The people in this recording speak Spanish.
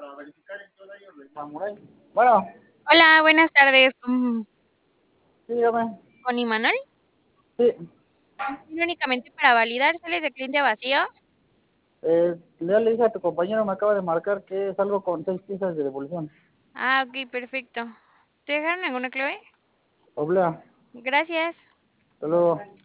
Samurai. Bueno, Hola, buenas tardes. sí, dígame. ¿Con Imanol? Sí, Únicamente para validar, ¿sales de cliente vacío? ya le dije a tu compañero, me acaba de marcar que es algo con 6 piezas de devolución. Ah, ok, perfecto. ¿Te dejaron alguna clave? Oblea, Gracias. hasta luego.